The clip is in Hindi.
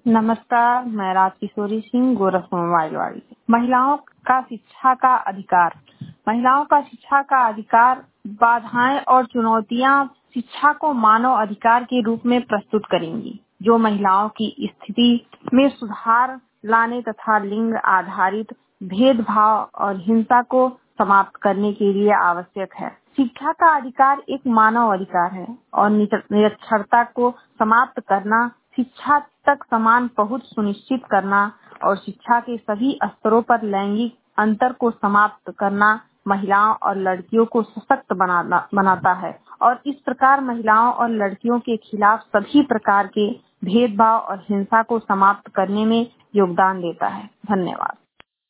नमस्कार, मैं राजकिशोरी सिंह, गोरखपुर मोबाइलवाड़ी से। महिलाओं का शिक्षा का अधिकार। महिलाओं का शिक्षा का अधिकार, बाधाएं और चुनौतियां शिक्षा को मानव अधिकार के रूप में प्रस्तुत करेंगी, जो महिलाओं की स्थिति में सुधार लाने तथा लिंग आधारित भेदभाव और हिंसा को समाप्त करने के लिए आवश्यक है। शिक्षा का अधिकार एक मानव अधिकार है और निरक्षरता को समाप्त करना, शिक्षा तक समान पहुंच सुनिश्चित करना और शिक्षा के सभी स्तरों पर लैंगिक अंतर को समाप्त करना महिलाओं और लड़कियों को सशक्त बनाता है और इस प्रकार महिलाओं और लड़कियों के खिलाफ सभी प्रकार के भेदभाव और हिंसा को समाप्त करने में योगदान देता है। धन्यवाद।